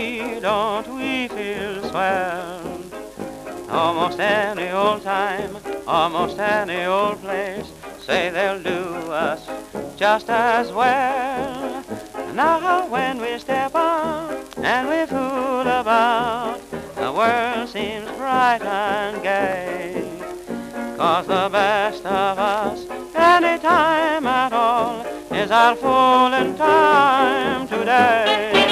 me, don't we feel swell? Almost any old time, almost any old place, say they'll do us just as well. Now when we step out and we fool about, the world seems bright and gay. 'Cause the best of us, any time at all, is our fooling time today.